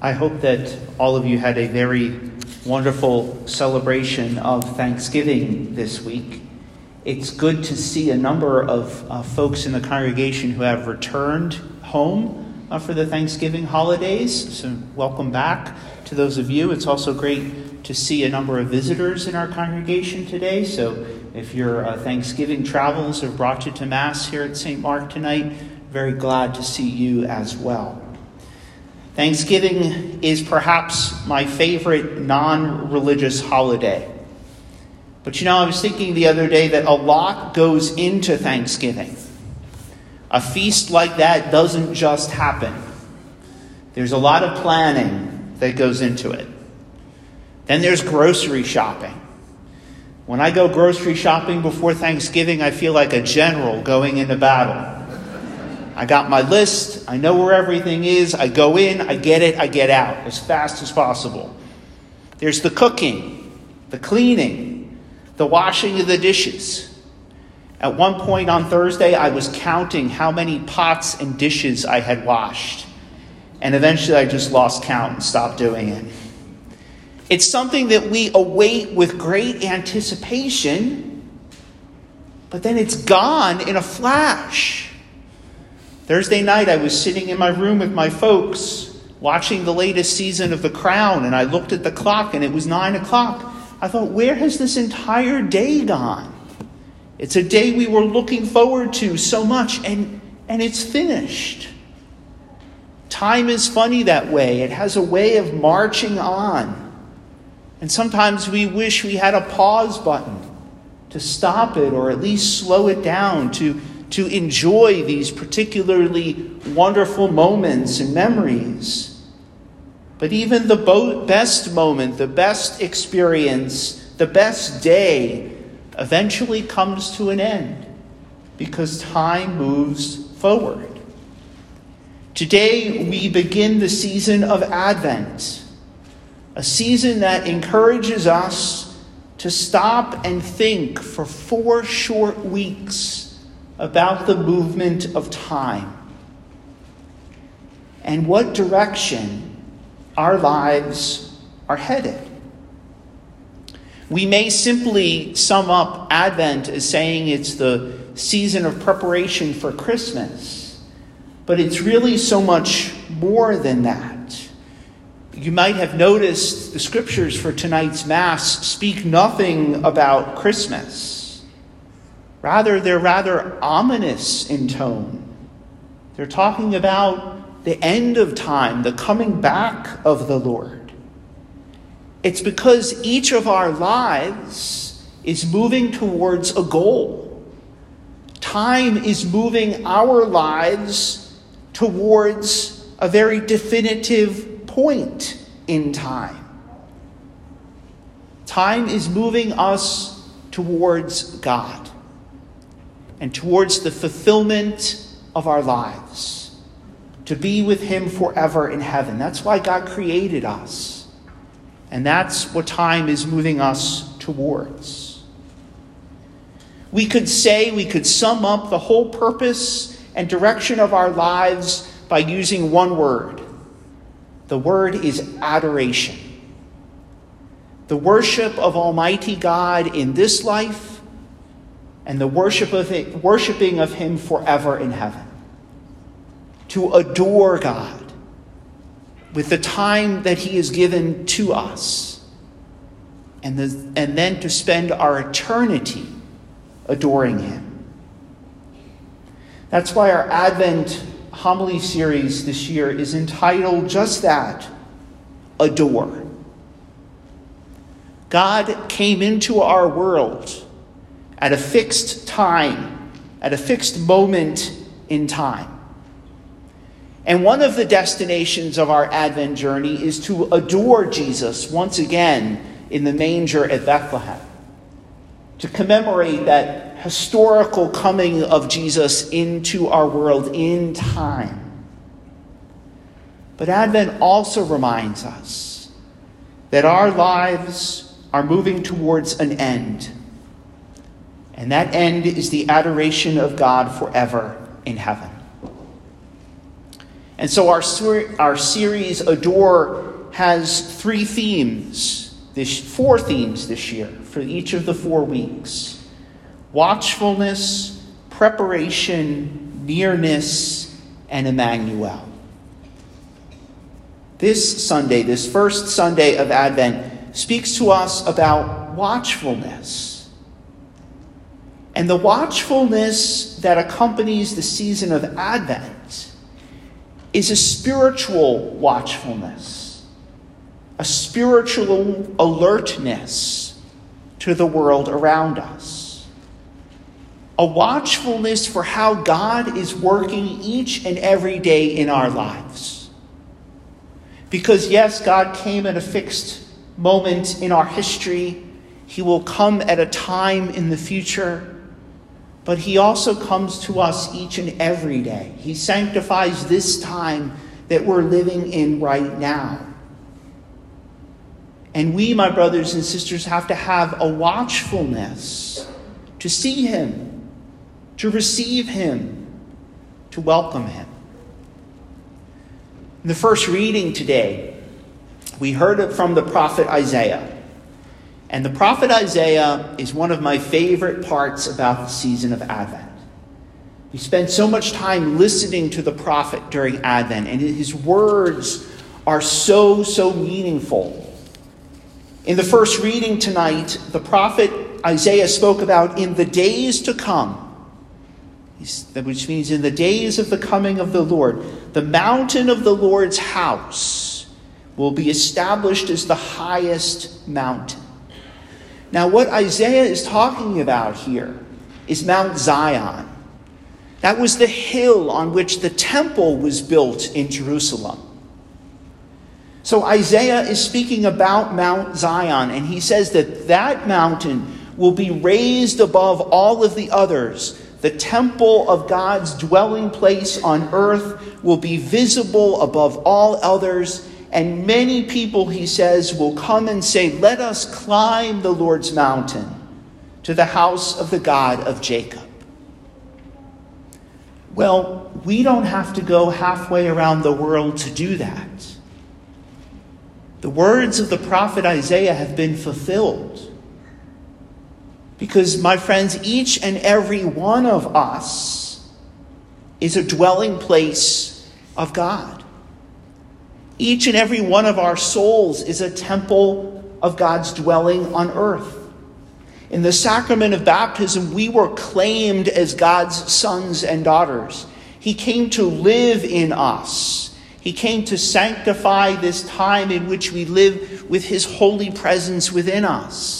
I hope that all of you had a very wonderful celebration of Thanksgiving this week. It's good to see a number of folks in the congregation who have returned home for the Thanksgiving holidays. So welcome back to those of you. It's also great to see a number of visitors in our congregation today. So if your Thanksgiving travels have brought you to Mass here at St. Mark tonight, very glad to see you as well. Thanksgiving is perhaps my favorite non-religious holiday. But I was thinking the other day that a lot goes into Thanksgiving. A feast like that doesn't just happen. There's a lot of planning that goes into it. Then there's grocery shopping. When I go grocery shopping before Thanksgiving, I feel like a general going into battle. I got my list. I know where everything is. I go in, I get it, I get out as fast as possible. There's the cooking, the cleaning, the washing of the dishes. At one point on Thursday, I was counting how many pots and dishes I had washed. And eventually I just lost count and stopped doing it. It's something that we await with great anticipation, but then it's gone in a flash. Thursday night, I was sitting in my room with my folks, watching the latest season of The Crown, and I looked at the clock, and it was 9 o'clock. I thought, where has this entire day gone? It's a day we were looking forward to so much, and it's finished. Time is funny that way. It has a way of marching on. And sometimes we wish we had a pause button to stop it, or at least slow it down, to enjoy these particularly wonderful moments and memories. But even the best moment, the best experience, the best day eventually comes to an end because time moves forward. Today we begin the season of Advent, a season that encourages us to stop and think for 4 short weeks about the movement of time and what direction our lives are headed. We may simply sum up Advent as saying it's the season of preparation for Christmas, but it's really so much more than that. You might have noticed the scriptures for tonight's Mass speak nothing about Christmas. Rather, they're rather ominous in tone. They're talking about the end of time, the coming back of the Lord. It's because each of our lives is moving towards a goal. Time is moving our lives towards a very definitive point in time. Time is moving us towards God and towards the fulfillment of our lives, to be with Him forever in heaven. That's why God created us. And that's what time is moving us towards. We could sum up the whole purpose and direction of our lives by using one word. The word is adoration. The worship of Almighty God in this life, and the worshiping of Him forever in heaven. To adore God with the time that He has given to us, and then to spend our eternity adoring Him. That's why our Advent homily series this year is entitled just that, Adore. God came into our world at a fixed time, at a fixed moment in time. And one of the destinations of our Advent journey is to adore Jesus once again in the manger at Bethlehem, to commemorate that historical coming of Jesus into our world in time. But Advent also reminds us that our lives are moving towards an end. And that end is the adoration of God forever in heaven. And so our series, Adore, has four themes this year for each of the 4 weeks: watchfulness, preparation, nearness, and Emmanuel. This Sunday, this first Sunday of Advent, speaks to us about watchfulness. And the watchfulness that accompanies the season of Advent is a spiritual watchfulness, a spiritual alertness to the world around us, a watchfulness for how God is working each and every day in our lives. Because yes, God came at a fixed moment in our history. He will come at a time in the future. But he also comes to us each and every day. He sanctifies this time that we're living in right now. And we, my brothers and sisters, have to have a watchfulness to see him, to receive him, to welcome him. In the first reading today, we heard it from the prophet Isaiah. And the prophet Isaiah is one of my favorite parts about the season of Advent. We spend so much time listening to the prophet during Advent, and his words are so meaningful. In the first reading tonight, the prophet Isaiah spoke about in the days to come, which means in the days of the coming of the Lord, the mountain of the Lord's house will be established as the highest mountain. Now, what Isaiah is talking about here is Mount Zion. That was the hill on which the temple was built in Jerusalem. So Isaiah is speaking about Mount Zion, and he says that that mountain will be raised above all of the others. The temple of God's dwelling place on earth will be visible above all others. And many people, he says, will come and say, "Let us climb the Lord's mountain to the house of the God of Jacob." Well, we don't have to go halfway around the world to do that. The words of the prophet Isaiah have been fulfilled. Because, my friends, each and every one of us is a dwelling place of God. Each and every one of our souls is a temple of God's dwelling on earth. In the sacrament of baptism, we were claimed as God's sons and daughters. He came to live in us. He came to sanctify this time in which we live with his holy presence within us.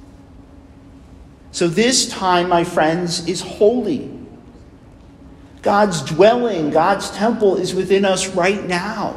So this time, my friends, is holy. God's dwelling, God's temple is within us right now.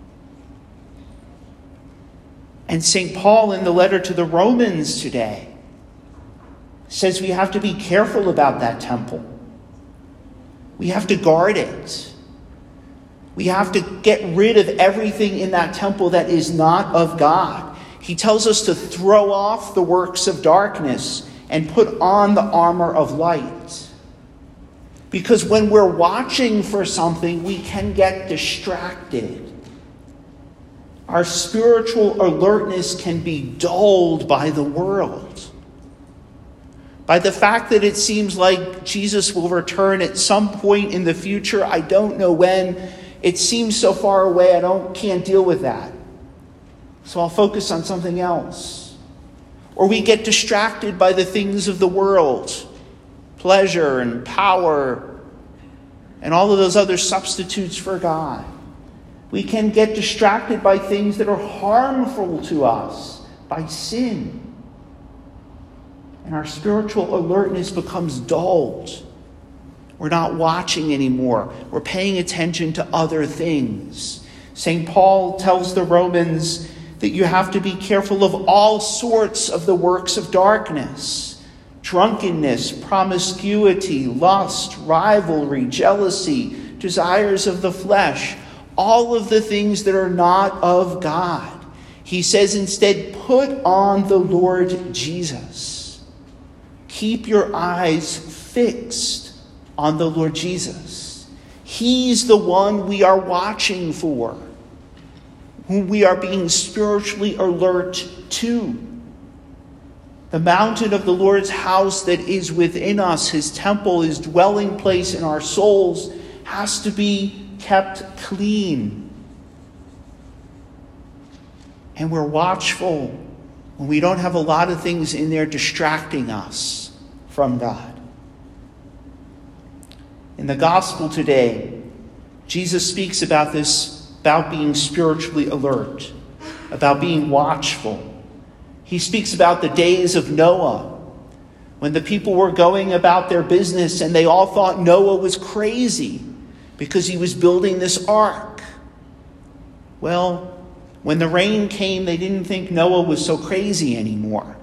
And St. Paul in the letter to the Romans today says we have to be careful about that temple. We have to guard it. We have to get rid of everything in that temple that is not of God. He tells us to throw off the works of darkness and put on the armor of light. Because when we're watching for something, we can get distracted. Our spiritual alertness can be dulled by the world. By the fact that it seems like Jesus will return at some point in the future. I don't know when. It seems so far away, can't deal with that. So I'll focus on something else. Or we get distracted by the things of the world. Pleasure and power and all of those other substitutes for God. We can get distracted by things that are harmful to us, by sin. And our spiritual alertness becomes dulled. We're not watching anymore. We're paying attention to other things. St. Paul tells the Romans that you have to be careful of all sorts of the works of darkness. Drunkenness, promiscuity, lust, rivalry, jealousy, desires of the flesh. All of the things that are not of God. He says instead, put on the Lord Jesus. Keep your eyes fixed on the Lord Jesus. He's the one we are watching for, whom we are being spiritually alert to. The mountain of the Lord's house that is within us, his temple, his dwelling place in our souls, has to be kept clean. And we're watchful when we don't have a lot of things in there distracting us from God. In the gospel today, Jesus speaks about this, about being spiritually alert, about being watchful. He speaks about the days of Noah, when the people were going about their business and they all thought Noah was crazy because he was building this ark. Well, when the rain came, they didn't think Noah was so crazy anymore.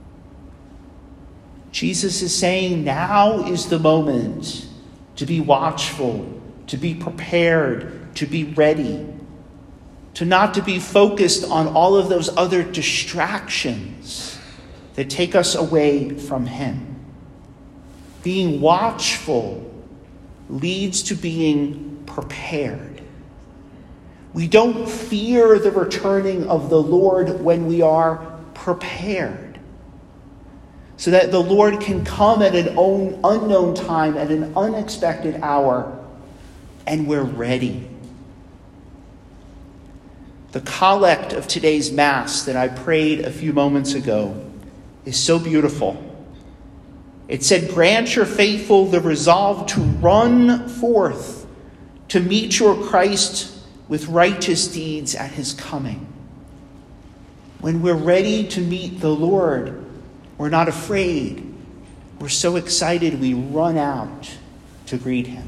Jesus is saying now is the moment to be watchful, to be prepared, to be ready, to not to be focused on all of those other distractions that take us away from him. Being watchful leads to being prepared. We don't fear the returning of the Lord when we are prepared, so that the Lord can come at an unknown time, at an unexpected hour, and we're ready. The collect of today's Mass that I prayed a few moments ago is so beautiful. It said, "Grant your faithful the resolve to run forth to meet your Christ with righteous deeds at his coming." When we're ready to meet the Lord, we're not afraid. We're so excited we run out to greet him.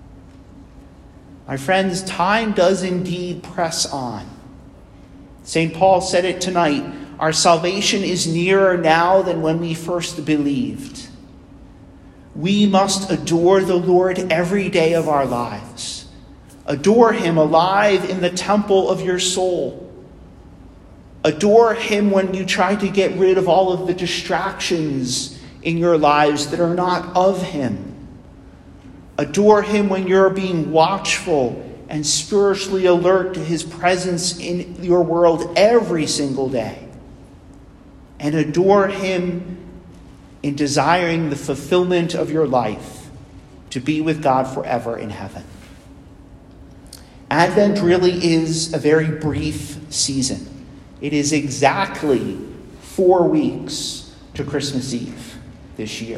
My friends, time does indeed press on. St. Paul said it tonight, our salvation is nearer now than when we first believed. We must adore the Lord every day of our lives. Adore him alive in the temple of your soul. Adore him when you try to get rid of all of the distractions in your lives that are not of him. Adore him when you're being watchful and spiritually alert to his presence in your world every single day. And adore him in desiring the fulfillment of your life to be with God forever in heaven. Advent really is a very brief season. It is exactly 4 weeks to Christmas Eve this year.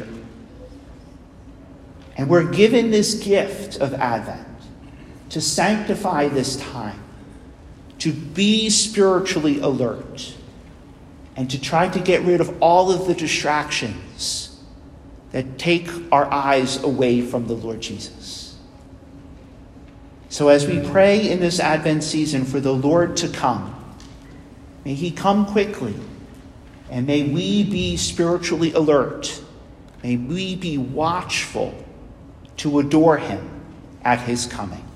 And we're given this gift of Advent to sanctify this time, to be spiritually alert, and to try to get rid of all of the distractions that take our eyes away from the Lord Jesus. So as we pray in this Advent season for the Lord to come, may he come quickly, and may we be spiritually alert. May we be watchful to adore him at his coming.